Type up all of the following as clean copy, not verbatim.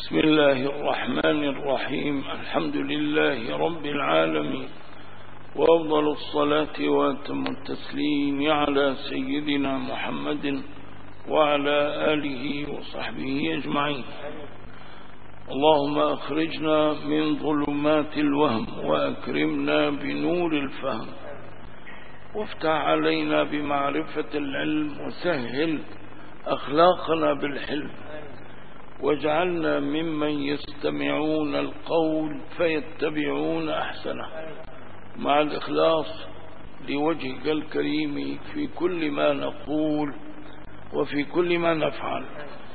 بسم الله الرحمن الرحيم. الحمد لله رب العالمين، وأفضل الصلاة وأتم التسليم على سيدنا محمد وعلى آله وصحبه أجمعين. اللهم أخرجنا من ظلمات الوهم وأكرمنا بنور الفهم، وافتح علينا بمعرفة العلم، وسهل أخلاقنا بالحلم، واجعلنا ممن يستمعون القول فيتبعون أحسنه، مع الإخلاص لوجهك الكريم في كل ما نقول وفي كل ما نفعل.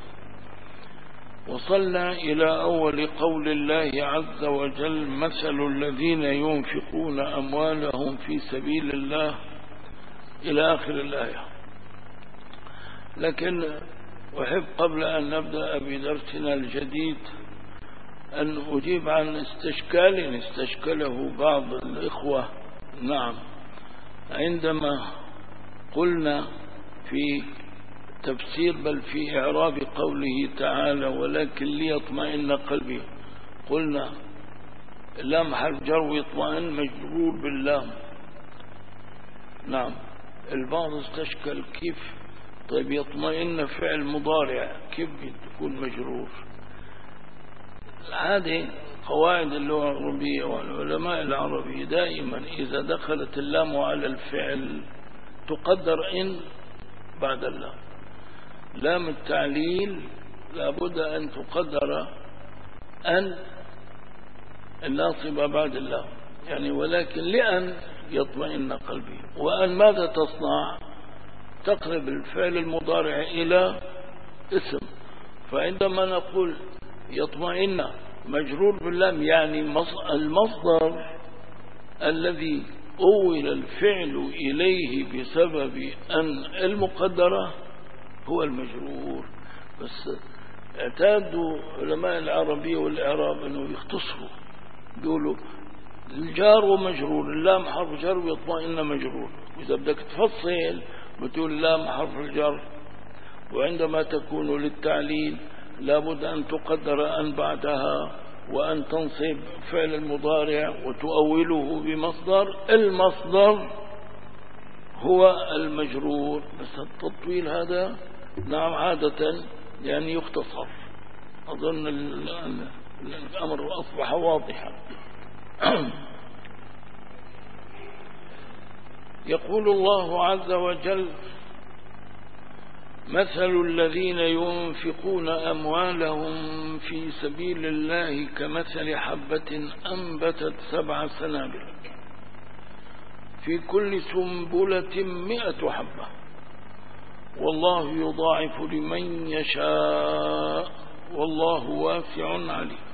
وصلنا إلى أول قول الله عز وجل: مثل الذين ينفقون أموالهم في سبيل الله، إلى آخر الآية. لكن أحب قبل أن نبدأ بدرسنا الجديد أن أجيب عن استشكله بعض الإخوة. نعم، عندما قلنا في تفسير بل في إعراب قوله تعالى: ولكن ليطمئن قلبي، قلنا اللام حرف جر ويطمئن مجرور باللام. نعم، البعض استشكل كيف طيب يطمئن فعل مضارع كيف تكون مجرور؟ هذه قواعد اللغة العربية والعلماء العربي دائما إذا دخلت اللام على الفعل تقدر إن بعد اللام. لام التعليل لابد أن تقدر أن الناصبة بعد اللام، يعني ولكن لأن يطمئن قلبي. وأن ماذا تصنع؟ تقرب الفعل المضارع إلى اسم. فعندما نقول يطمئن مجرور باللام، يعني المصدر الذي أول الفعل إليه بسبب أن المقدرة هو المجرور. بس اعتادوا علماء العربية والإعراب أنه يختصروا، يقولوا الجار ومجرور، اللام حرف جر ويطمئن مجرور. وإذا بدك تفصل بتقول لام حرف الجر، وعندما تكون للتعليل لابد أن تقدر أن بعدها، وأن تنصب فعل المضارع وتؤوله بمصدر، المصدر هو المجرور. بس التطويل هذا نعم عادة يعني يختصر. أظن الأمر أصبح واضحا. يقول الله عز وجل: مثل الذين ينفقون أموالهم في سبيل الله كمثل حبة أنبتت 7 سنابل في كل سنبلة 100 حبة والله يضاعف لمن يشاء والله واسع عليم.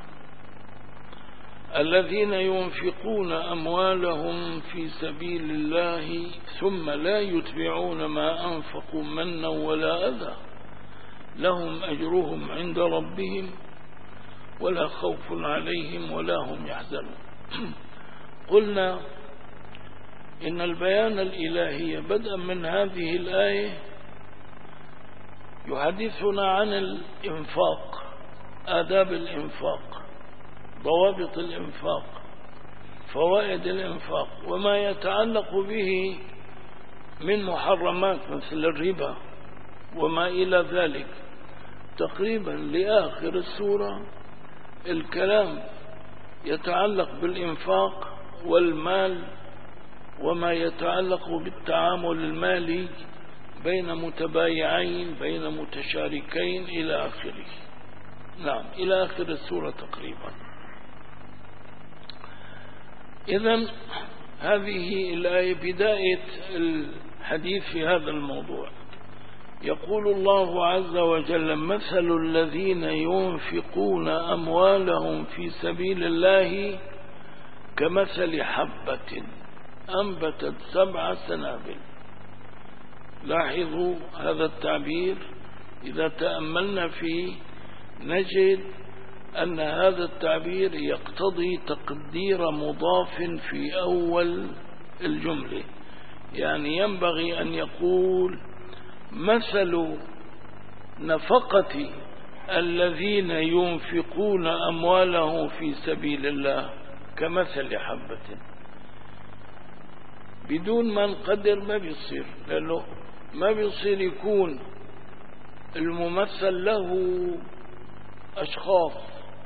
الذين ينفقون أموالهم في سبيل الله ثم لا يتبعون ما أنفقوا منا ولا أذى لهم أجرهم عند ربهم ولا خوف عليهم ولا هم يحزنون. قلنا إن البيان الإلهي بدءا من هذه الآية يحدثنا عن الإنفاق، آداب الإنفاق، ضوابط الإنفاق، فوائد الإنفاق، وما يتعلق به من محرمات مثل الربا وما إلى ذلك. تقريبا لآخر السورة الكلام يتعلق بالإنفاق والمال وما يتعلق بالتعامل المالي بين متبايعين بين متشاركين إلى آخره. نعم، إلى آخر السورة تقريبا. إذن هذه الآية بداية الحديث في هذا الموضوع. يقول الله عز وجل: مثل الذين ينفقون أموالهم في سبيل الله كمثل حبة أنبتت 7 سنابل. لاحظوا هذا التعبير، إذا تأملنا فيه نجد أن هذا التعبير يقتضي تقدير مضاف في أول الجملة. يعني ينبغي أن يقول: مثل نفقة الذين ينفقون أموالهم في سبيل الله كمثل حبة. بدون ما نقدر ما بيصير، لأنه ما بيصير يكون الممثل له أشخاص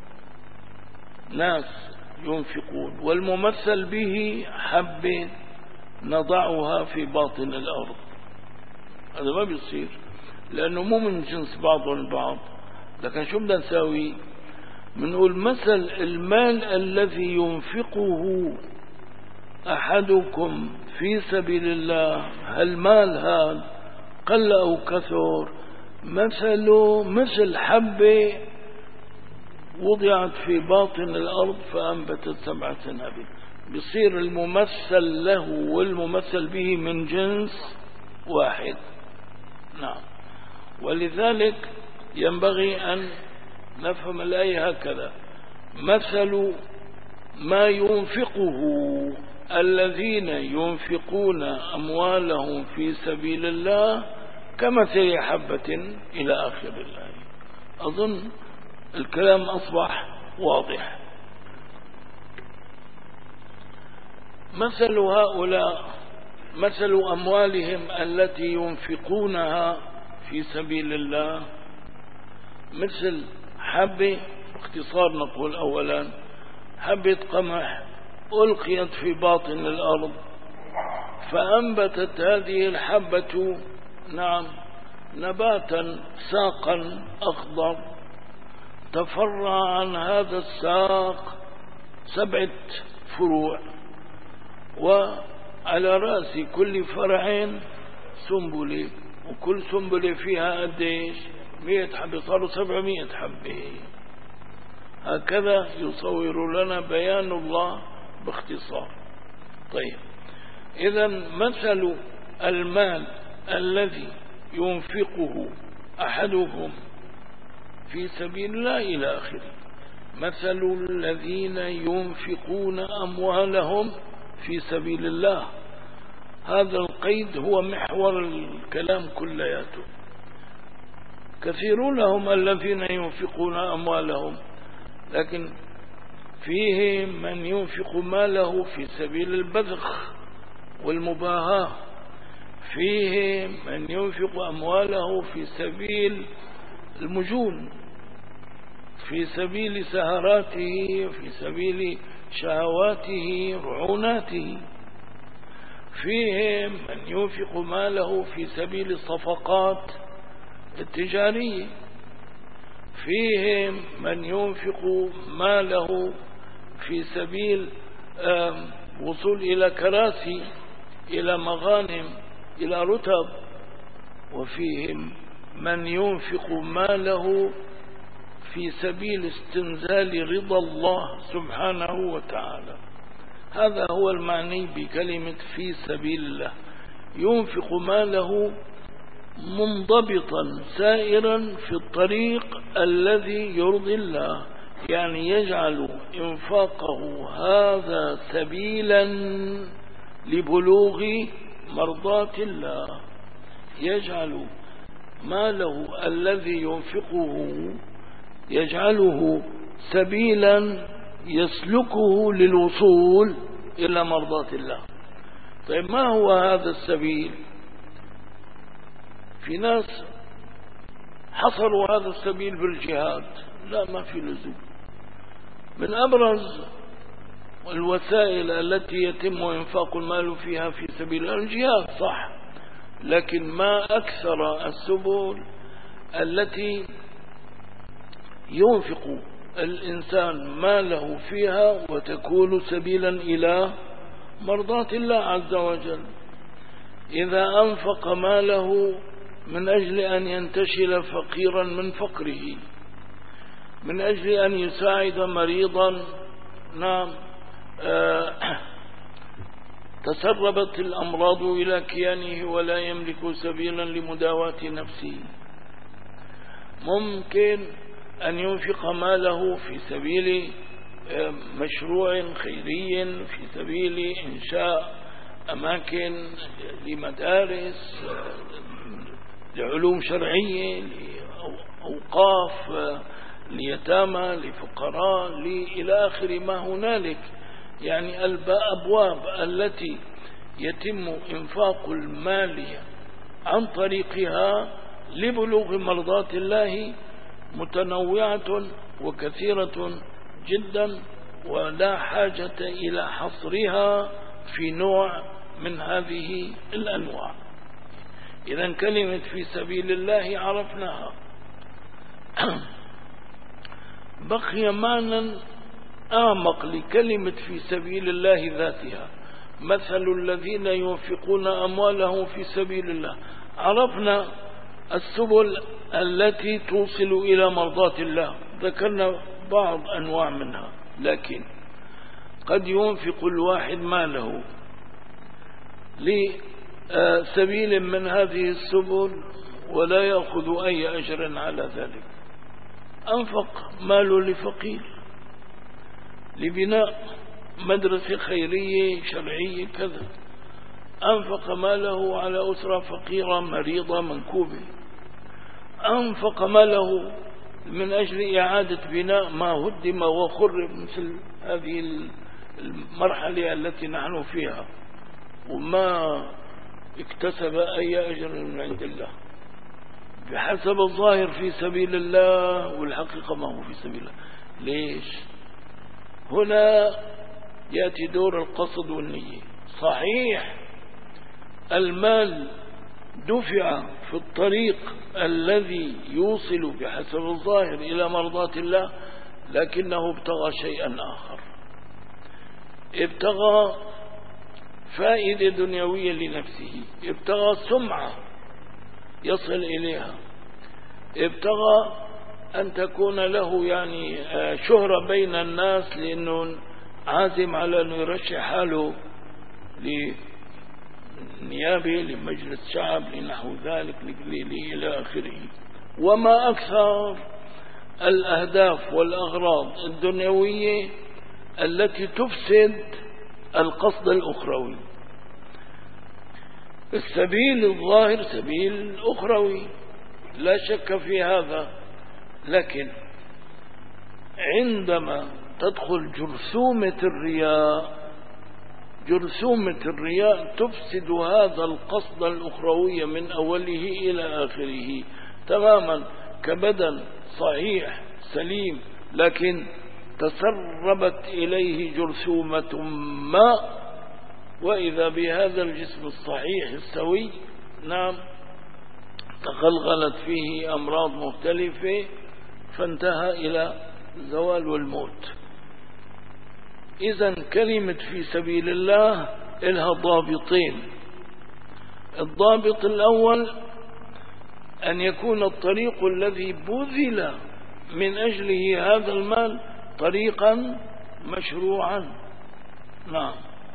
ناس ينفقون والممثل به حبة نضعها في باطن الأرض. هذا ما بيصير لأنه مو من جنس بعضهم البعض. لكن شو بدنا نساوي؟ بنقول مثل المال الذي ينفقه أحدكم في سبيل الله، هالمال هذا قل أو كثر مثله مثل حبة وضعت في باطن الأرض فأنبتت 7 سنابل. بصير الممثل له والممثل به من جنس واحد. نعم. ولذلك ينبغي أن نفهم الآية هكذا: مثل ما ينفقه الذين ينفقون أموالهم في سبيل الله كمثل حبة إلى آخر الآية. أظن الكلام أصبح واضح. مثل هؤلاء مثل أموالهم التي ينفقونها في سبيل الله مثل حبة، باختصار نقول أولا حبة قمح ألقيت في باطن الأرض فأنبتت هذه الحبة نباتا ساقا أخضر، تفرع عن هذا الساق 7 فروع، وعلى رأس كل فرع سنبلة، وكل سنبلة فيها قديش؟ 100 حبة، صاروا 700 حبة. هكذا يصور لنا بيان الله باختصار. طيب، إذا مثل المال الذي ينفقه أحدهم في سبيل الله إلى آخره. مثل الذين ينفقون أموالهم في سبيل الله، هذا القيد هو محور الكلام كلياته. كثيرون هم الذين ينفقون أموالهم، لكن فيهم من ينفق ماله في سبيل البذخ والمباهاة، فيهم من ينفق أمواله في سبيل المجون، في سبيل سهراته، في سبيل شهواته، رعوناته. فيهم من ينفق ماله في سبيل الصفقات التجارية. فيهم من ينفق ماله في سبيل وصول إلى كراسي، إلى مغانم، إلى رتب. وفيهم من ينفق ماله في سبيل استنزال رضا الله سبحانه وتعالى. هذا هو المعني بكلمة في سبيل الله. ينفق ماله منضبطا سائرا في الطريق الذي يرضي الله، يعني يجعل إنفاقه هذا سبيلا لبلوغ مرضاة الله. يجعل ماله الذي ينفقه يجعله سبيلا يسلكه للوصول إلى مرضاة الله. طيب، ما هو هذا السبيل؟ في ناس حصروا هذا السبيل بالجهاد. لا، ما في لزوم. من أبرز الوسائل التي يتم إنفاق المال فيها في سبيل الجهاد، صح، لكن ما أكثر السبل التي ينفق الإنسان ماله فيها وتكون سبيلا إلى مرضاة الله عز وجل. إذا أنفق ماله من أجل أن ينتشل فقيرا من فقره، من أجل أن يساعد مريضا تسربت الأمراض إلى كيانه ولا يملك سبيلا لمداواة نفسه، ممكن أن ينفق ماله في سبيل مشروع خيري، في سبيل إنشاء أماكن لمدارس لعلوم شرعية أوقاف ليتامى لفقراء إلى آخر ما هنالك. يعني الأبواب التي يتم إنفاق المال عن طريقها لبلوغ مرضات الله متنوعة وكثيرة جدا، ولا حاجة إلى حصرها في نوع من هذه الأنواع. إذن كلمة في سبيل الله عرفناها. بقي معنى أعمق لكلمة في سبيل الله ذاتها، مثل الذين ينفقون أموالهم في سبيل الله. عرفنا السبل التي توصل إلى مرضات الله، ذكرنا بعض أنواع منها، لكن قد ينفق الواحد ماله لسبيل من هذه السبل ولا يأخذ أي أجر على ذلك. أنفق ماله لفقير، لبناء مدرسة خيرية شرعية كذا، أنفق ماله على أسرة فقيرة مريضة منكوبة، أنفق ماله من أجل إعادة بناء ما هدم وخرب، مثل هذه المرحلة التي نحن فيها، وما اكتسب أي أجر من عند الله، بحسب الظاهر في سبيل الله والحقيقة ما هو في سبيل الله. ليش؟ هنا يأتي دور القصد والنية. صحيح المال دفع في الطريق الذي يوصل بحسب الظاهر إلى مرضات الله، لكنه ابتغى شيئا آخر، ابتغى فائدة دنيوية لنفسه، ابتغى سمعة يصل إليها، ابتغى أن تكون له يعني شهرة بين الناس، لأنه عازم على أن يرشح حاله لنيابه لمجلس شعب لنحو ذلك إلى آخره. وما أكثر الأهداف والأغراض الدنيوية التي تفسد القصد الأخروي. السبيل الظاهر سبيل أخروي لا شك في هذا، لكن عندما تدخل جرثومة الرياء تفسد هذا القصد الأخروي من أوله إلى آخره تماما، كبدن صحيح سليم لكن تسربت إليه جرثومة ما، وإذا بهذا الجسم الصحيح السوي نعم تغلغلت فيه أمراض مختلفة فانتهى إلى زوال والموت. إذن كلمة في سبيل الله لها ضابطين. الضابط الأول أن يكون الطريق الذي بذل من أجله هذا المال طريقا مشروعا. نعم.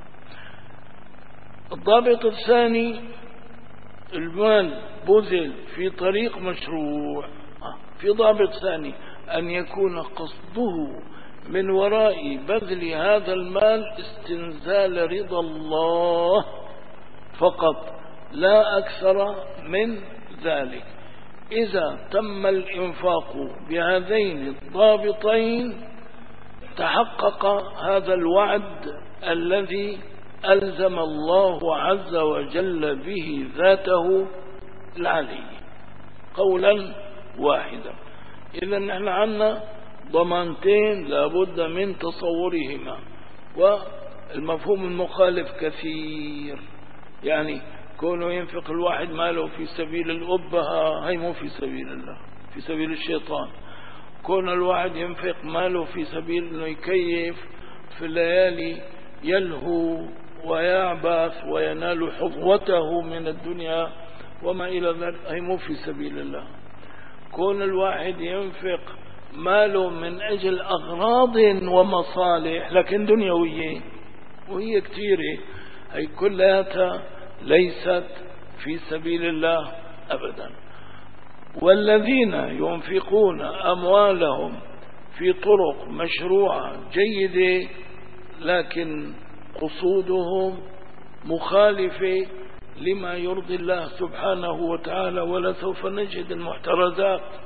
الضابط الثاني المال بذل في طريق مشروع. في ضابط ثاني أن يكون قصده من وراء بذل هذا المال استنزال رضا الله فقط لا أكثر من ذلك. إذا تم الإنفاق بهذين الضابطين تحقق هذا الوعد الذي ألزم الله عز وجل به ذاته العلي قولا واحدا. إذا نحن عنا ضمانتين لابد من تصورهما، والمفهوم المخالف كثير. يعني كونه ينفق الواحد ماله في سبيل الأبهة، هي مو في سبيل الله، في سبيل الشيطان. كون الواحد ينفق ماله في سبيل انه يكيف في الليالي يلهو ويعبث وينال حظوته من الدنيا وما إلى ذلك، هي مو في سبيل الله. كون الواحد ينفق ماله من أجل أغراض ومصالح لكن دنيوية وهي كثيرة، هي كلها ليست في سبيل الله أبدا. والذين ينفقون أموالهم في طرق مشروعة جيدة لكن قصودهم مخالفة لما يرضي الله سبحانه وتعالى، ولا سوف نجد المحترزات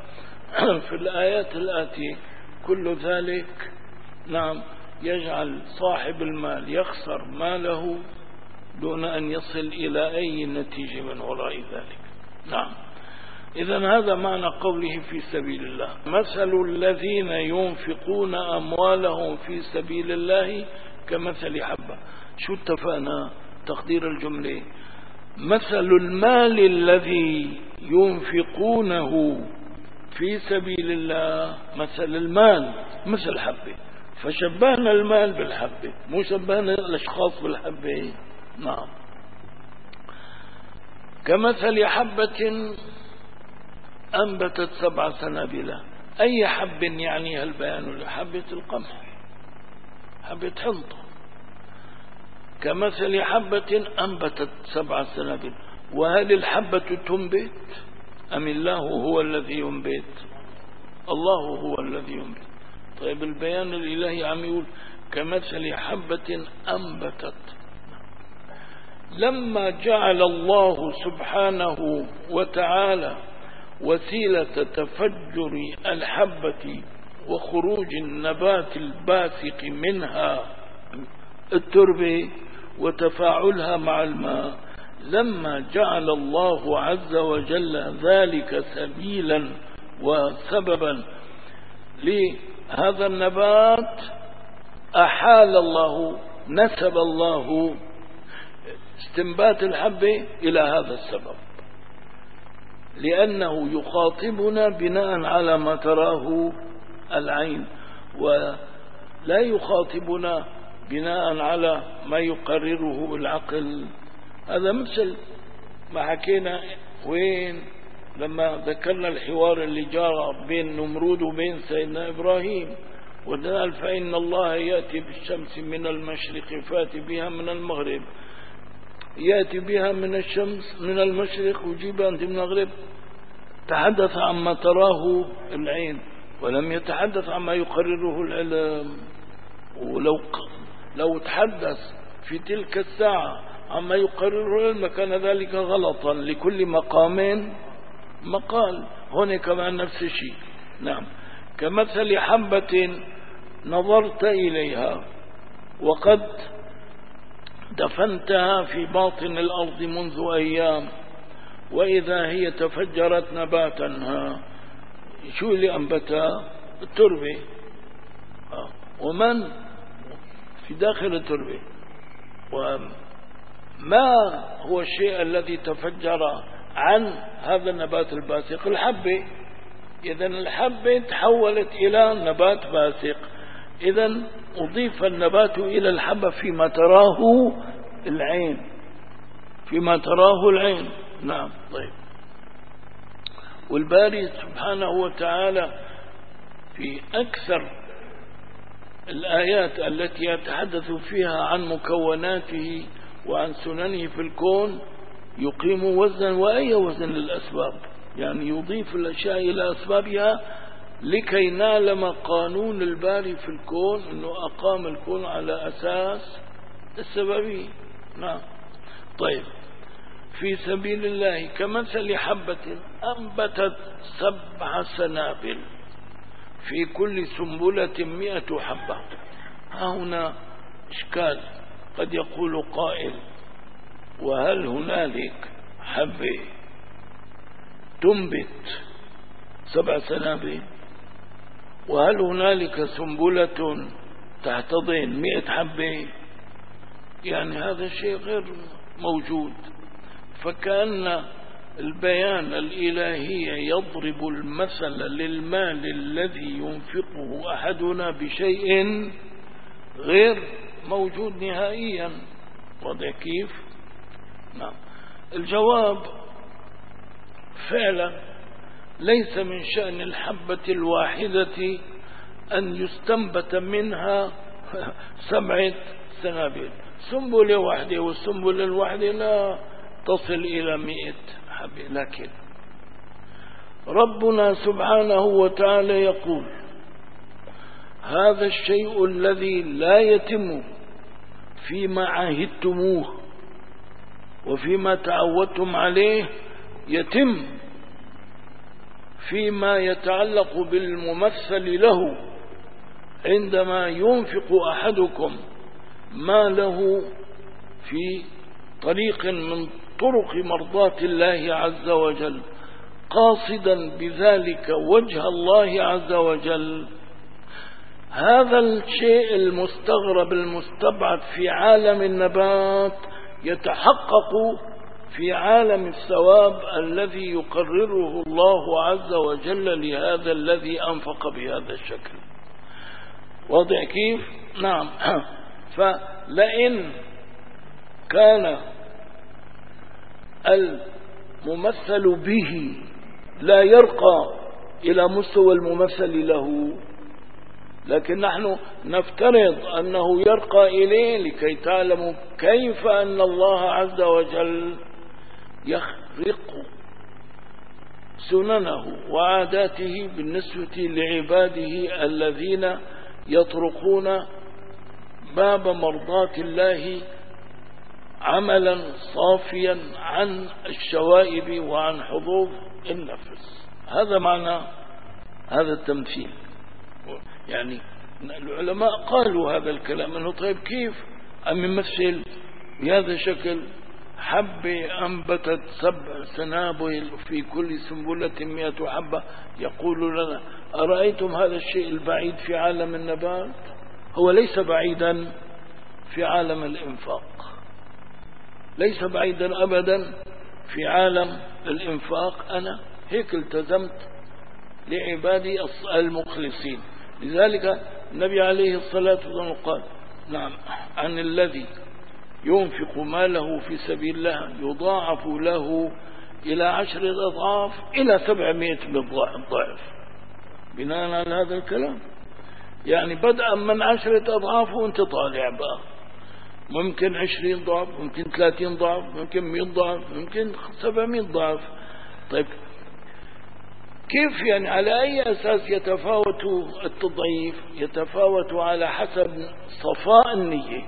في الآيات الآتية كل ذلك نعم يجعل صاحب المال يخسر ماله دون أن يصل إلى أي نتيجة من وراء ذلك. نعم. إذن هذا معنى قوله في سبيل الله. مثل الذين ينفقون أموالهم في سبيل الله كمثل حبة. شو اتفقنا تقدير الجملة؟ مثل المال الذي ينفقونه في سبيل الله، مثل المال مثل حبة، فشبهنا المال بالحبة، مو شبهنا الأشخاص بالحبة. نعم. كمثل حبة أنبتت 7 سنابل. أي حب يعني هالبيان؟ حبة القمح، حبة حنطة. كمثل حبة أنبتت 7 سنابل. وهل الحبة تنبت أم الله هو الذي ينبت؟ الله هو الذي ينبت. طيب البيان الإلهي عم يقول كمثل حبة أنبتت. لما جعل الله سبحانه وتعالى وسيلة تفجر الحبة وخروج النبات الباسق منها التربة وتفاعلها مع الماء، لما جعل الله عز وجل ذلك سبيلا وسببا لهذا النبات، أحال الله، نسب الله استنبات الحبة إلى هذا السبب، لأنه يخاطبنا بناء على ما تراه العين، ولا يخاطبنا بناء على ما يقرره العقل. هذا مثل ما حكينا وين لما ذكرنا الحوار اللي جرى بين نمرود وبين سيدنا إبراهيم، وقال فإن الله يأتي بالشمس من المشرق فأتي بها من المغرب، يأتي بها من الشمس من المشرق ويجيبها أنت من المغرب. تحدث عما تراه العين ولم يتحدث عما يقرره العلم. ولو تحدث في تلك الساعة عما يقرره العلم كان ذلك غلطا، لكل مقام مقال. هنا كمان نفس الشيء. نعم. كمثل حبة نظرت إليها وقد دفنتها في باطن الأرض منذ أيام وإذا هي تفجرت نباتها. شو اللي أنبتها؟ التربة. ومن في داخل التربة. وما هو الشيء الذي تفجر عن هذا النبات الباسق؟ الحبة. إذن الحبة تحولت إلى نبات باسق. إذن أضيف النبات إلى الحبة فيما تراه العين، فيما تراه العين. نعم. طيب. والباري سبحانه وتعالى في أكثر الآيات التي يتحدث فيها عن مكوناته وعن سننه في الكون يقيم وزنا، وأي وزن للأسباب، يعني يضيف الأشياء إلى أسبابها لكي نعلم قانون الباري في الكون، أنه أقام الكون على أساس السببية. نعم. طيب. في سبيل الله كمثل حبة أنبتت 7 سنابل في كل سنبلة 100 حبة. هنا إشكال، قد يقول قائل وهل هنالك حبة تنبت 7 سنابل؟ وهل هنالك سنبلة تحتضن 100 حبة؟ يعني هذا الشيء غير موجود. فكأن البيان الإلهي يضرب المثل للمال الذي ينفقه أحدنا بشيء غير موجود نهائيا. وده كيف؟ نعم. الجواب فعلا ليس من شأن الحبة الواحدة أن يستنبت منها 7 سنابل. سنبلة واحدة، والسنبلة الواحدة لا تصل إلى 100 حبة. لكن ربنا سبحانه وتعالى يقول هذا الشيء الذي لا يتم فيما عاهدتموه وفيما تعودتم عليه يتم فيما يتعلق بالممثل له. عندما ينفق أحدكم ماله في طريق من طرق مرضاة الله عز وجل قاصدا بذلك وجه الله عز وجل، هذا الشيء المستغرب المستبعد في عالم النبات يتحقق في عالم الثواب الذي يقرره الله عز وجل لهذا الذي أنفق بهذا الشكل. واضح كيف؟ نعم. فلئن كان الممثل به لا يرقى إلى مستوى الممثل له، لكن نحن نفترض أنه يرقى إليه لكي تعلموا كيف أن الله عز وجل يخرق سننه وعاداته بالنسبة لعباده الذين يطرقون باب مرضاة الله عملا صافيا عن الشوائب وعن حظوظ النفس. هذا معنى هذا التمثيل. يعني العلماء قالوا هذا الكلام انه طيب كيف أم يمثل بهذا الشكل حبة أنبتت 7 سنابل في كل سنبلة 100 حبة، يقول لنا أرأيتم هذا الشيء البعيد في عالم النبات؟ هو ليس بعيدا في عالم الإنفاق، ليس بعيدا أبدا في عالم الإنفاق. أنا هيك التزمت لعبادي المخلصين. لذلك النبي عليه الصلاة والسلام قال نعم عن الذي ينفق ماله في سبيل الله يضاعف له إلى 10 أضعاف إلى 700 ضعف. بناء على هذا الكلام يعني بدءا من 10 أضعاف وانت طالع بقى، ممكن 20 ضعف، ممكن 30 ضعف، ممكن 100 ضعف، ممكن 700 ضعف. طيب كيف يعني على أي أساس يتفاوت التضعيف؟ يتفاوت على حسب صفاء النية،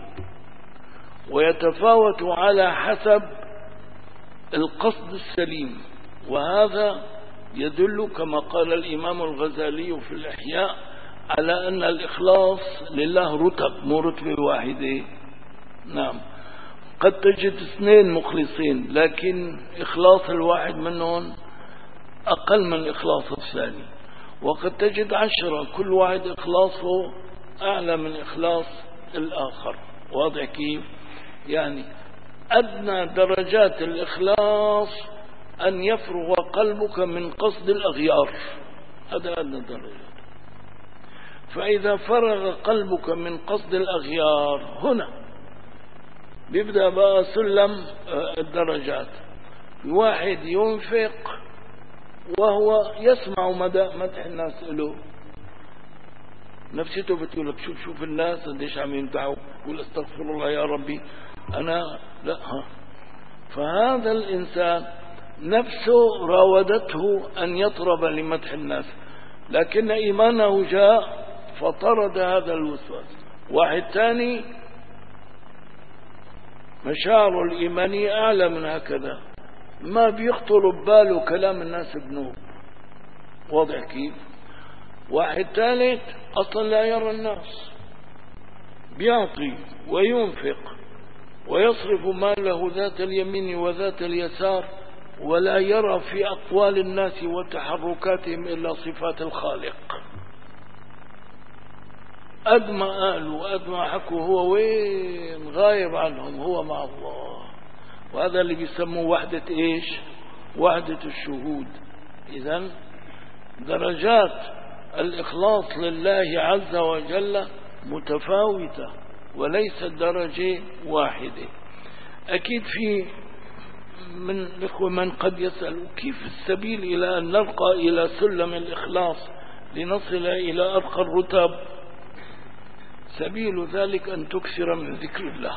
ويتفاوت على حسب القصد السليم. وهذا يدل كما قال الإمام الغزالي في الإحياء على أن الإخلاص لله رتب مو رتبة واحدة. نعم قد تجد 2 مخلصين لكن إخلاص الواحد منهم أقل من إخلاص الثاني، وقد تجد 10 كل واحد إخلاصه أعلى من إخلاص الآخر. واضح كيف؟ يعني أدنى درجات الإخلاص أن يفرغ قلبك من قصد الأغيار، هذا أدنى درجات. فإذا فرغ قلبك من قصد الأغيار هنا بيبدأ بقى سلم الدرجات. واحد ينفق وهو يسمع مدح الناس له، نفسيته بتقول لك شوف الناس قديش عم يمدحوا، يقول استغفر الله يا ربي أنا لا. فهذا الإنسان نفسه راودته أن يطرب لمدح الناس، لكن إيمانه جاء فطرد هذا الوسواس. واحد ثاني مشاعره الإيمانية أعلى من هكذا، ما بيخطر بباله كلام الناس بنوب. واضح كيف؟ واحد ثالث أصلا لا يرى الناس، بيعطي وينفق ويصرف ماله ذات اليمين وذات اليسار، ولا يرى في أقوال الناس وتحركاتهم إلا صفات الخالق. قد ما قالوا وقد ما حكوا هو وين؟ غايب عنهم، هو مع الله. وهذا اللي بيسموه وحدة ايش؟ وحدة الشهود. إذن درجات الإخلاص لله عز وجل متفاوتة وليست درجة واحدة. أكيد في من الإخوة من قد يسأل كيف السبيل إلى أن نرقى إلى سلم الإخلاص لنصل إلى أرقى الرتب؟ سبيل ذلك أن تكثر من ذكر الله،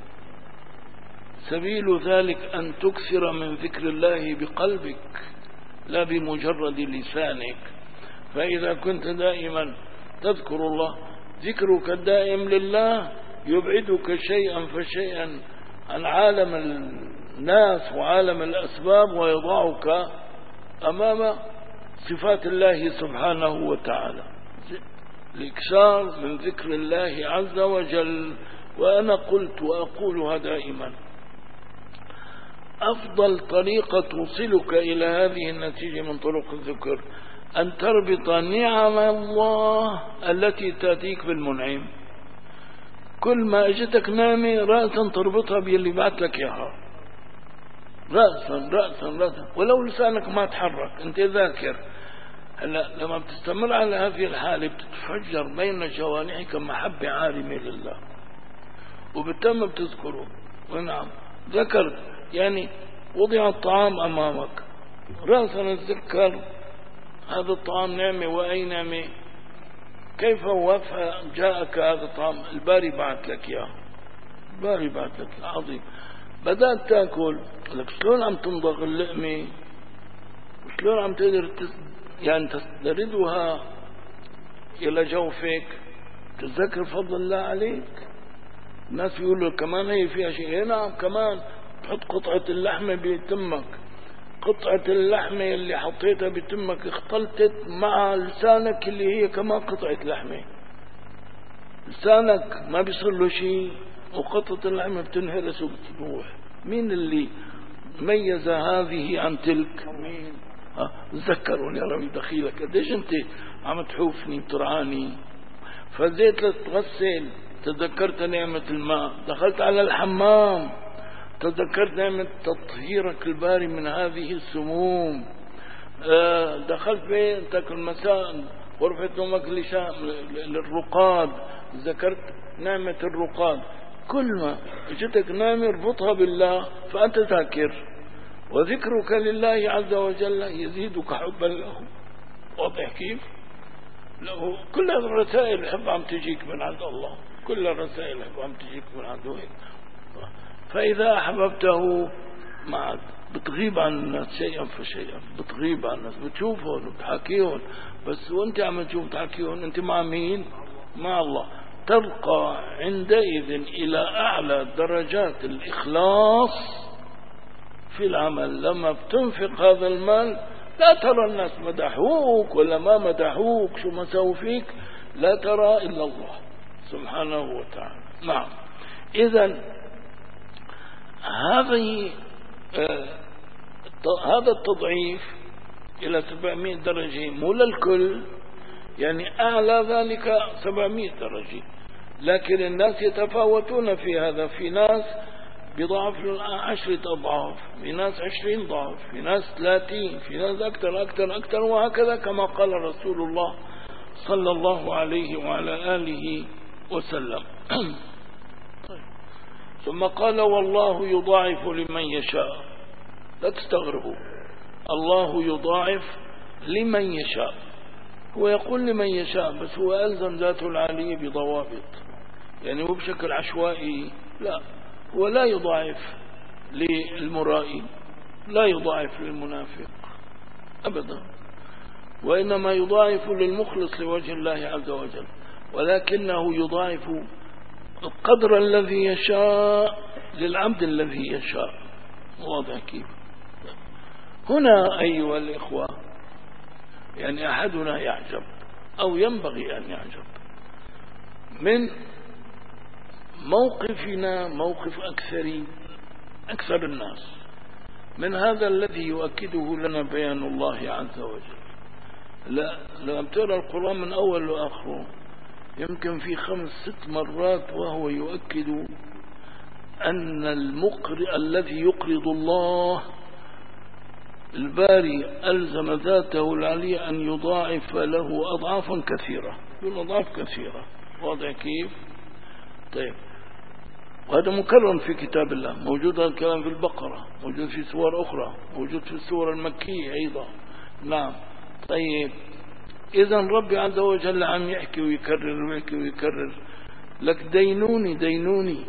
سبيل ذلك أن تكثر من ذكر الله بقلبك لا بمجرد لسانك. فإذا كنت دائما تذكر الله، ذكرك الدائم لله يبعدك شيئا فشيئا عن عالم الناس وعالم الأسباب، ويضعك أمام صفات الله سبحانه وتعالى، الإكثار من ذكر الله عز وجل. وأنا قلت وأقولها دائما، أفضل طريقة توصلك إلى هذه النتيجة من طرق الذكر أن تربط نعم الله التي تأتيك بالمنعم. كل ما اجتك نعمة رأسا تربطها باللي بعت لك إياها، رأسا رأسا رأسا، ولو لسانك ما تحرك أنت ذاكر. هلا لما بتستمر على هذه الحالة بتتفجر بين جوانحك محبة عارمة لله، وبالتم بتذكره. ونعم ذكرت يعني وضع الطعام أمامك رأسا تذكر هذا الطعام نعمة، وأي نعمة، كيف وفى جاءك هذا الطعام، الباري بعت لك إياه، الباري بعت لك إياه، عظيم. بدأت تأكل لك شلون عم تمضغ اللقمة، شلون عم تقدر يعني تستردها إلى جوفك، تتذكر فضل الله عليك. الناس يقولوا كمان هي فيها شيء، نعم كمان تحط قطعة اللحمة بتمك، قطعة اللحمة اللي حطيتها بتمك اختلطت مع لسانك اللي هي كمان قطعة لحمة، لسانك ما بيصير له شيء وقطعة اللحمة بتنهرس وبتروح. مين اللي ميز هذه عن تلك؟ مين؟ تذكروا يا ربي دخيلك قديش انت عم تحوفني بترعاني. فزيت لتغسل تذكرت نعمة الماء، دخلت على الحمام تذكرت نعمة تطهيرك الباري من هذه السموم، دخلت بيتك المساء غرفة نومك للرقاد ذكرت نعمة الرقاد. كل ما اجتك نعمة اربطها بالله فأنت ذاكر، وذكرك لله عز وجل يزيدك حبا له. واضح كيف؟ له كل الرسائل حب عم تجيك من عند الله، كل الرسائل حب عم تجيك من عنده. فإذا أحببته معك بتغيب عن الناس شيئا فشيئا، بتغيب عن الناس، بتشوفهم وبتحكيهم، بس وانت عم تشوف تحكيهم انت مع مين؟ مع الله. ترقى عندئذ إلى أعلى درجات الإخلاص في العمل. لما بتنفق هذا المال لا ترى الناس مدحوك ولا ما مدحوك، شو ما سووا فيك، لا ترى إلا الله سبحانه وتعالى. نعم. إذن هذا التضعيف إلى 700 درجة مو للكل، يعني أعلى ذلك 700 درجة، لكن الناس يتفاوتون في هذا. في ناس بضعف 10 أضعاف، في ناس 20 ضعف، في ناس 30، في ناس أكثر أكثر أكثر، وهكذا كما قال رسول الله صلى الله عليه وعلى آله وسلم. ثم قال والله يضاعف لمن يشاء. لا تستغربوا، الله يضاعف لمن يشاء، هو يقول لمن يشاء، بس هو ألزم ذاته العالية بضوابط، يعني هو بشكل عشوائي لا، هو لا يضاعف للمرائي، لا يضاعف للمنافق أبدا، وإنما يضاعف للمخلص لوجه الله عز وجل، ولكنه يضاعف القدر الذي يشاء للعبد الذي يشاء. واضح كيف؟ هنا أيها الإخوة يعني أحدنا يعجب أو ينبغي أن يعجب من موقفنا، موقف أكثر الناس من هذا الذي يؤكده لنا بيان الله عز وجل. لما ترى القرآن من أول لآخره يمكن في 5-6 مرات وهو يؤكد أن المقرئ الذي يقرض الله الباري ألزم ذاته العليا أن يضاعف له أضعافا كثيرة، أضعاف كثيرة. واضح كيف؟ طيب، وهذا مكرر في كتاب الله، موجود هذا الكلام في البقرة، موجود في سور أخرى، موجود في السور المكية أيضا. نعم. طيب، إذا ربي عز وجل عم يحكي ويكرر ويحكي ويكرر لك دينوني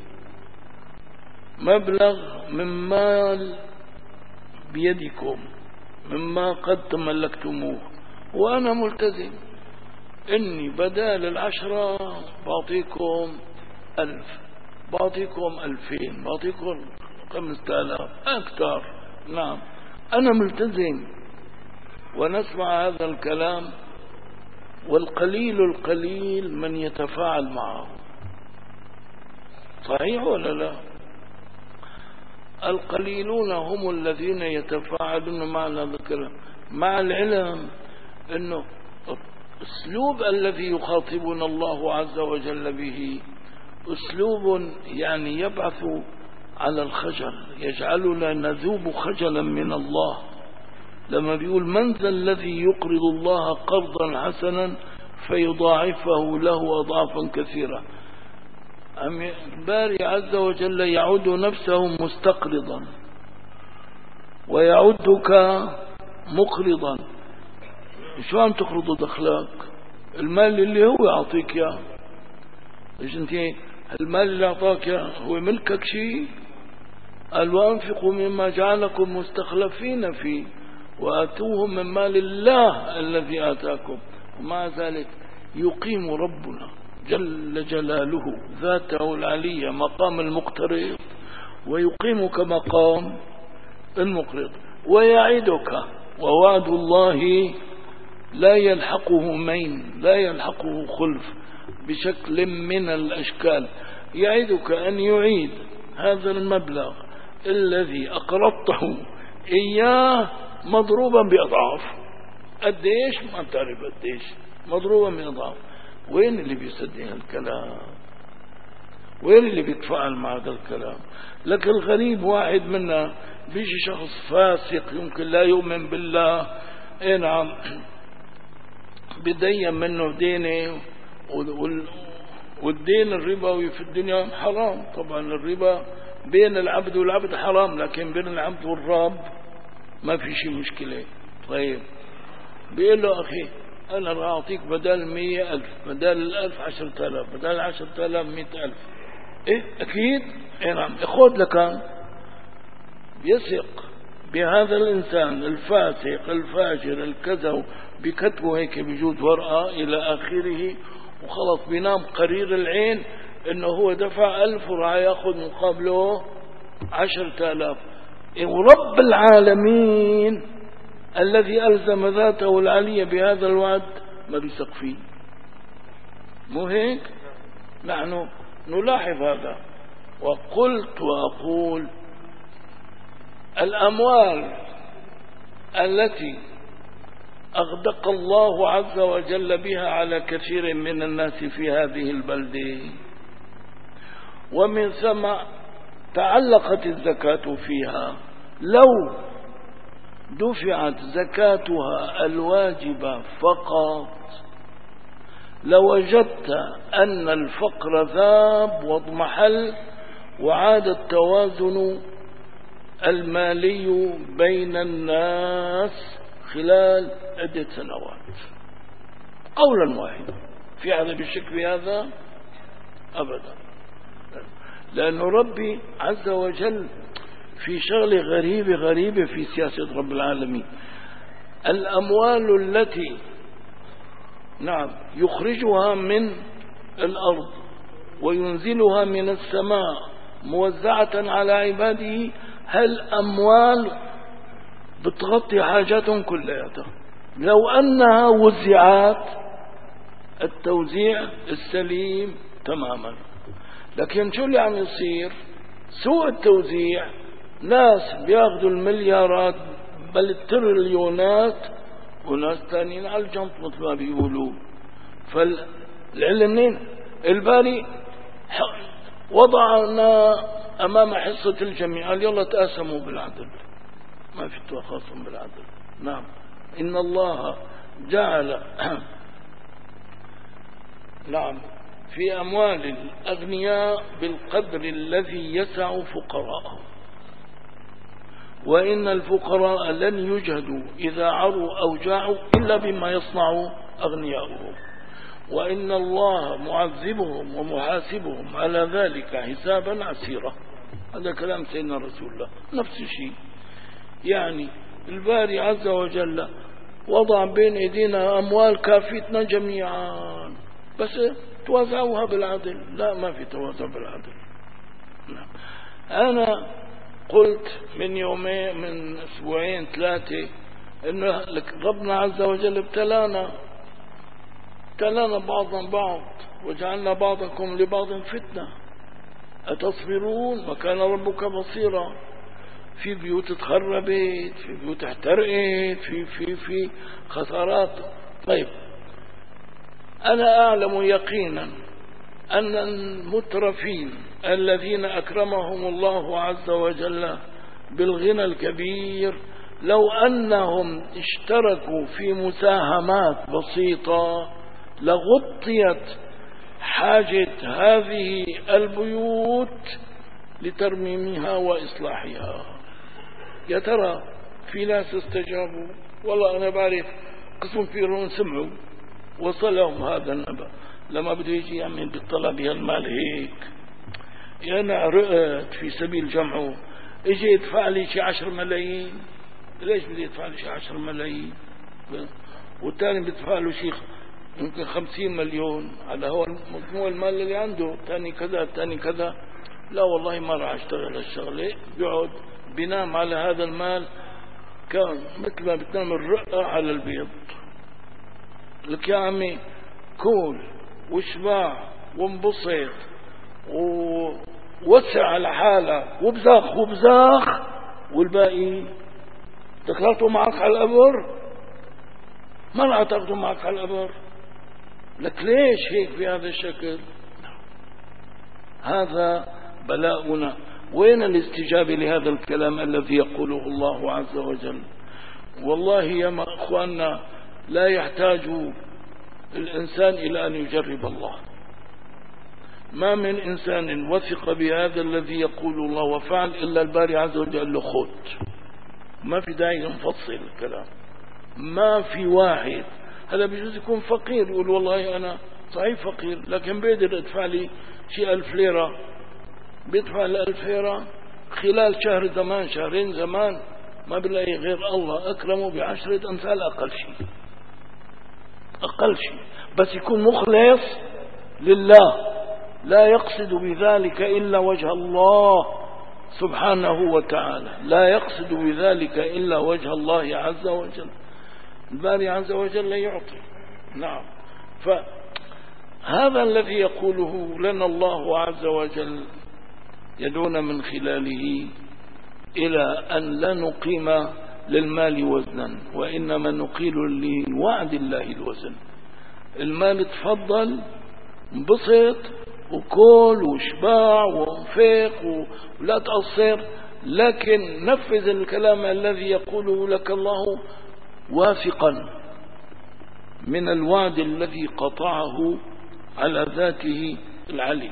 مبلغ من مال بيدكم مما قد تملكتموه، وأنا ملتزم إني بدال 10 بعطيكم 1000، بعطيكم 2000، بعطيكم 5000 أكثر. نعم، أنا ملتزم ونسمع هذا الكلام، والقليل القليل من يتفاعل معه. صحيح ولا لا؟ القليلون هم الذين يتفاعلون معنا هذا الكلام، مع العلم أنه أسلوب الذي يخاطبنا الله عز وجل به أسلوب يعني يبعث على الخجل، يجعلنا نذوب خجلا من الله. لما بيقول من ذا الذي يقرض الله قرضا حسنا فيضاعفه له أضعافا كثيرة. الباري عز وجل يعد نفسه مستقرضا ويعدك مقرضا. شو عم تقرض دخلك؟ المال اللي هو يعطيك اياه. ايش انت المال اللي اعطاك هو ملكك شيء؟ قال وانفقوا مما جعلكم مستخلفين فيه واتوهم من مال الله الذي اتاكم. ومع ذلك يقيم ربنا جل جلاله ذاته العلية مقام المقترض ويقيمك مقام المقرض، ويعدك، ووعد الله لا يلحقه مين، لا يلحقه خلف بشكل من الأشكال. يعدك أن يعيد هذا المبلغ الذي أقرضته إياه مضروبا بأضعاف. قديش؟ ما تعرف قديش، مضروبا بأضعاف. وين اللي بيصدق هالكلام؟ وين اللي بيتفاعل مع هذا الكلام؟ لكن الغريب واحد منا بيجي شخص فاسق يمكن لا يؤمن بالله، اي نعم، بدين منه دينه، والدين الربوي في الدنيا حرام. طبعا الربا بين العبد والعبد حرام، لكن بين العبد والرب ما في شيء مشكلة. طيب بيقول له أخي أنا راح أعطيك بدل 100,000، بدل 1000 10,000، بدل 10,000 100,000. إيه أكيد، إيه نعم، خذ لك. يثق بهذا الإنسان الفاسق الفاجر الكذا، بكتبه هيك بجود ورقة إلى آخره، وخلص بينام قرير العين إنه هو دفع 1000 وراح يأخذ مقابله 10,000. ورب العالمين الذي ألزم ذاته العلية بهذا الوعد ما بيثق فيه. مو هيك؟ نحن نلاحظ هذا. وقلت وأقول الأموال التي أغدق الله عز وجل بها على كثير من الناس في هذه البلدة، ومن ثم تعلقت الزكاة فيها، لو دفعت زكاتها الواجبة فقط لوجدت أن الفقر ذاب واضمحل، وعاد التوازن المالي بين الناس خلال عدة سنوات. قولا واحدا، في هذا بالشك في هذا أبدا. لأن ربي عز وجل في شغلة غريبة في سياسة رب العالمين. الأموال التي نعم يخرجها من الأرض وينزلها من السماء موزعة على عباده، هل أموال بتغطي حاجاتهم كلها لو أنها وزعت التوزيع السليم تماما. لكن شو اللي عم يصير؟ سوء التوزيع، ناس بياخذوا المليارات بل التريليونات، وناس تانيين على الجنط مثل ما بيقولوا. فالعلمين الباري وضعنا أمام حصة الجميع، قال يلا تقاسموا بالعدل، ما في تخاصم بالعدل. نعم، إن الله جعل نعم في أموال الأغنياء بالقدر الذي يسع فقراءهم، وإن الفقراء لن يجهدوا إذا عروا أو جاعوا إلا بما يصنع أغنياؤهم، وإن الله معذبهم ومحاسبهم على ذلك حسابا عسيرا. هذا كلام سيدنا رسول الله. نفس الشيء يعني الباري عز وجل وضع بين ايدينا اموال كافيتنا جميعا، بس توزعوها بالعدل. لا، ما في توزع بالعدل. انا قلت من يومين، من اسبوعين 3، إن ربنا عز وجل ابتلانا بعضا بعض، وجعلنا بعضكم لبعض فتنة أتصبرون وكان ربك بصيرا. في بيوت اتخربت، في بيوت احترقت، في خسارات. طيب أنا أعلم يقينا أن المترفين الذين أكرمهم الله عز وجل بالغنى الكبير لو أنهم اشتركوا في مساهمات بسيطة لغطيت حاجة هذه البيوت لترميمها وإصلاحها. يا ترى في ناس استجابوا؟ والله أنا بعرف قسم كبير سمعوا وصلهم هذا النبأ، لما بده يجي يعمل بالطلب المال هيك، أنا رأت في سبيل جمعه اجي يدفع لي شي 10 ملايين. ليش بدي يدفع لي شي 10 ملايين؟ والثاني بيدفع له شي يمكن 50 مليون على هو مجموع المال اللي عنده، ثاني كذا ثاني كذا. لا والله ما راح اشتغل هالشغله. بيقعد بينام على هذا المال كان مثل ما بتنام الرقة على البيض. لك يا عمي كول واشبع وانبسط ووسع على حالك وبزاخ والباقي تاخذه معك على القبر. ما راح تاخذه معك على القبر. لك ليش هيك بهذا الشكل؟ هذا بلاؤنا. وين الاستجابة لهذا الكلام الذي يقوله الله عز وجل؟ والله يا أخواننا لا يحتاج الإنسان إلى أن يجرب الله. ما من إنسان وثق بهذا الذي يقول الله وفعل إلا الباري عز وجل له خذ. ما في داعي نفصل الكلام. ما في واحد هذا بيجوز يكون فقير يقول والله أنا صحيح فقير لكن بقدر أدفع لي شيء 1000 ليرة. بيدفع 1000 ليرة خلال شهر زمان شهرين زمان ما بلاقي غير الله أكرمه ب10 أمثال أقل شيء. بس يكون مخلص لله لا يقصد بذلك إلا وجه الله سبحانه وتعالى. لا يقصد بذلك إلا وجه الله عز وجل. الباري عز وجل يعطي. نعم. فهذا الذي يقوله لنا الله عز وجل يدعونا من خلاله إلى أن لا نقيم للمال وزنا وإنما نقيل لوعد الله الوزن. المال تفضل انبسط وكل وشباع وانفق ولا تقصر، لكن نفذ الكلام الذي يقوله لك الله واثقا من الوعد الذي قطعه على ذاته العلي.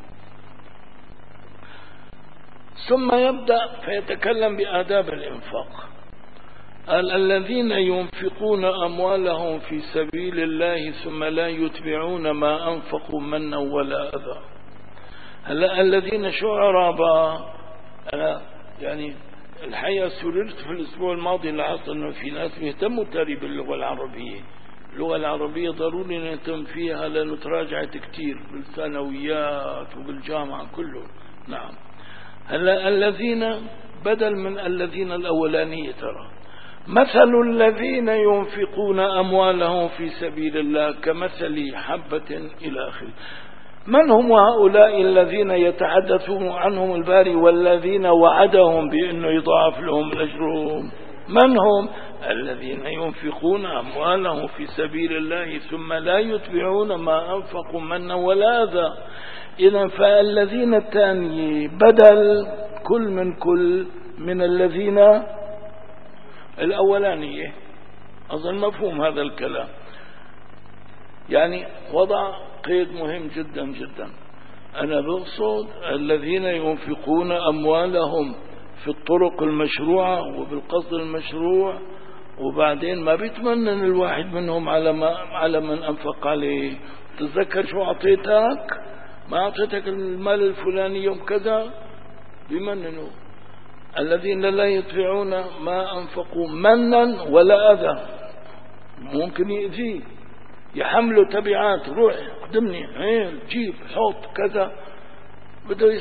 ثم يبدأ فيتكلم بآداب الإنفاق. قال الذين ينفقون أموالهم في سبيل الله ثم لا يتبعون ما أنفقوا منا ولا أذى. هلا الذين شعراء بقى أنا يعني الحقيقة سررت في الأسبوع الماضي لاحظت أنه في ناس بيهتموا تاري باللغة العربية. اللغة العربية ضروري نهتم فيها لأنه تراجعت كتير بالثانويات وبالجامعة كله. نعم. هلا الذين بدل من الذين الأولانية ترى مثل الذين ينفقون أموالهم في سبيل الله كمثل حبة إلى آخره. من هم هؤلاء الذين يتحدثون عنهم الباري والذين وعدهم بأنه يضاعف لهم أجرهم؟ من هم؟ الذين ينفقون أموالهم في سبيل الله ثم لا يتبعون ما أنفقوا منا ولا أذى. إذا فالذين الثاني بدل كل من الذين الأولانية. أظن مفهوم هذا الكلام. يعني وضع قيد مهم جدا جدا. أنا بقصد الذين ينفقون أموالهم في الطرق المشروعة وبالقصد المشروع وبعدين ما بيتمنن الواحد منهم على من أنفق عليه. تتذكر شو أعطيتك؟ ما أعطيتك المال الفلاني يوم كذا بيمننوا. الذين لا يدفعون ما أنفقوا منا ولا أذى. ممكن يأذيه يحملوا تبعات روح قدمني عيل جيب حط كذا بده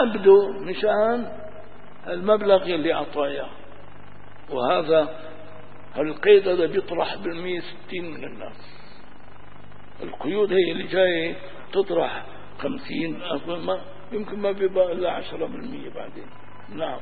يستعبدوا مشان المبلغ اللي أعطاه. وهذا القيد هذا بيطرح بالمية 60 من الناس. القيود هي اللي جاية تطرح 50 يمكن ما بيبقى إلا 10% بعدين. نعم.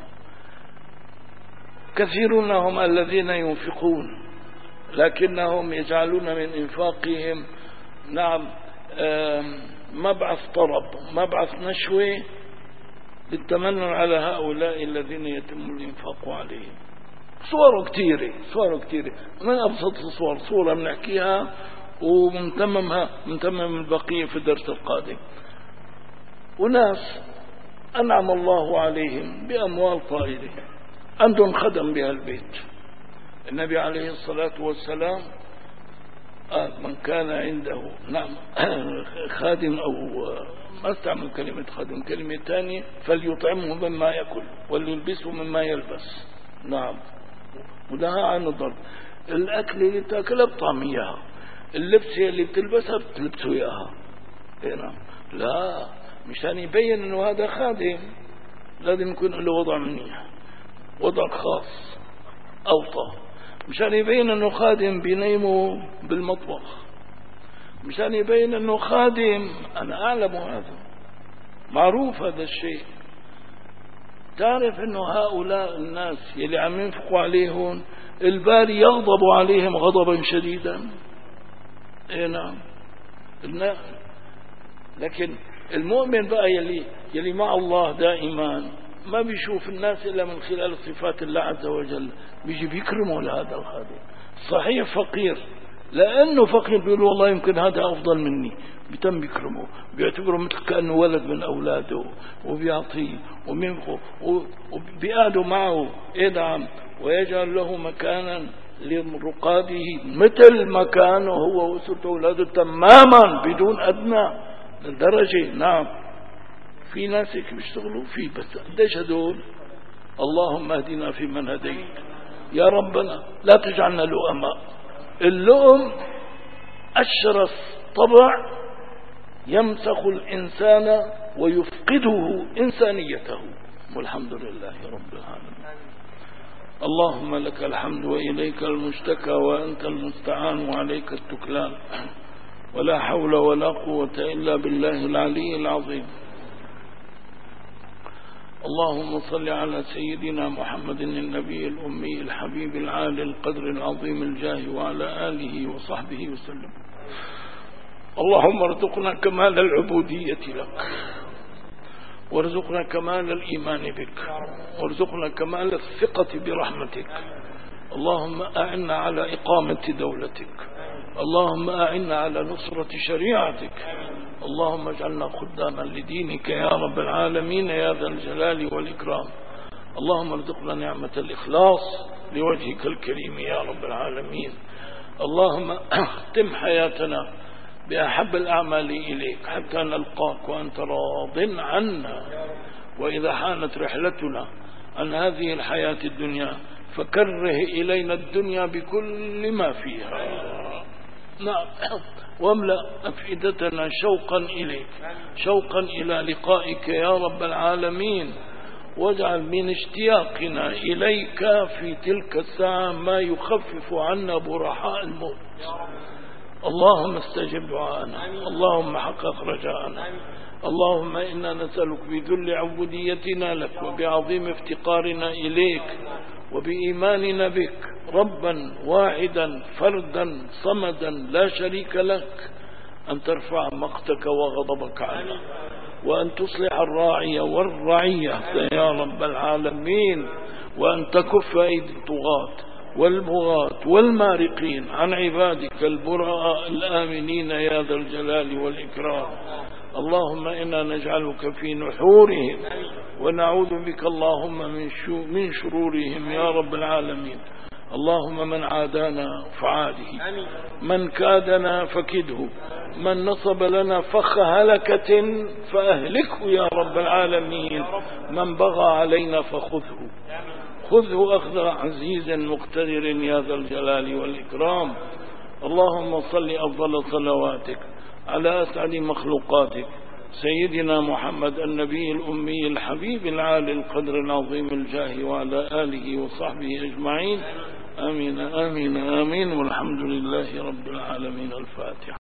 كثيرون هم الذين ينفقون لكنهم يجعلون من إنفاقهم نعم مبعث طرب، مبعث نشوة للتمنن على هؤلاء الذين يتم الإنفاق عليهم. صور كثيرة من أبسط الصور صورة بنحكيها ومنتمم البقية في الدرس القادم. وناس أنعم الله عليهم بأموال طائلة عندهم خدم بهالبيت. النبي عليه الصلاة والسلام من كان عنده نعم خادم أو ما استعمل كلمة خادم، كلمة ثانية، فليطعمه مما يأكل وليلبسه مما يلبس. نعم. ونهى عن الضرب. الأكل اللي تأكلها بطعم إياها، اللبس اللي بتلبسها بتلبسه إياها. نعم. لا، مشان يبين إنه هذا خادم لازم يكون له وضع منيح، وضع خاص أوطى، مشان يبين إنه خادم بينيموا بالمطبخ، مشان يبين إنه خادم. أنا أعلم هذا، معروف هذا الشيء. تعرف إنه هؤلاء الناس يلي عم ينفقوا عليهم الباري يغضب عليهم غضبا شديدا. نعم. لكن المؤمن بقى يلي مع الله دائما ما بيشوف الناس إلا من خلال صفات الله عز وجل، بيجي بيكرمه لهذا الخادم. صحيح فقير، لأنه فقير بيقول والله يمكن هذا أفضل مني، بيتم بيكرمه، بيعتبره مثل كأنه ولد من أولاده، وبيعطيه ومنفقه وبيقعدوا معه. نعم. ويجعل له مكانا لرقاده مثل مكانه هو وأسرته أولاده تماما بدون أدنى درجة. نعم. في ناس هيك بيشتغلوا فيه، بس قديش هدول؟ اللهم اهدنا في من هديت يا ربنا، لا تجعلنا لؤماء. اللؤم أشرس طبع يمسخ الإنسان ويفقده إنسانيته، والحمد لله رب العالمين. اللهم لك الحمد وإليك المشتكى وأنت المستعان وعليك التكلان، ولا حول ولا قوة إلا بالله العلي العظيم. اللهم صل على سيدنا محمد النبي الأمي الحبيب العالي القدر العظيم الجاه وعلى آله وصحبه وسلم. اللهم ارزقنا كمال العبودية لك، وارزقنا كمال الإيمان بك، وارزقنا كمال الثقة برحمتك. اللهم أعنا على إقامة دولتك، اللهم أعنا على نصرة شريعتك، اللهم اجعلنا خداما لدينك يا رب العالمين يا ذا الجلال والإكرام. اللهم ارزقنا نعمة الإخلاص لوجهك الكريم يا رب العالمين. اللهم اختم حياتنا بأحب الأعمال إليك حتى نلقاك وأنت راض عنا. وإذا حانت رحلتنا عن هذه الحياة الدنيا فكره إلينا الدنيا بكل ما فيها. نعم. واملأ أفئدتنا شوقا إليك، شوقا إلى لقائك يا رب العالمين. واجعل من اشتياقنا إليك في تلك الساعة ما يخفف عنا برحاء الموت. اللهم استجب دعاءنا، اللهم حقق رجاءنا. اللهم إنا نسألك بذل عبوديتنا لك وبعظيم افتقارنا إليك وبإيماننا بك ربا واحدا فردا صمدا لا شريك لك، أن ترفع مقتك وغضبك عنا، وأن تصلح الراعي والرعية يا رب العالمين، وأن تكف أيدي الطغاة والبغاة والمارقين عن عبادك البراء الآمنين يا ذا الجلال والإكرام. اللهم إنا نجعلك في نحورهم ونعوذ بك اللهم من شرورهم يا رب العالمين. اللهم من عادانا فعاده، من كادنا فكده، من نصب لنا فخ هلكة فأهلكه يا رب العالمين، من بغى علينا فخذه، خذه أخذ عزيز مقتدر يا ذا الجلال والإكرام. اللهم صل أفضل صلواتك على أسعد مخلوقاتك سيدنا محمد النبي الأمي الحبيب العالي القدر العظيم الجاه وعلى آله وصحبه أجمعين. آمين آمين آمين. والحمد لله رب العالمين. الفاتحة.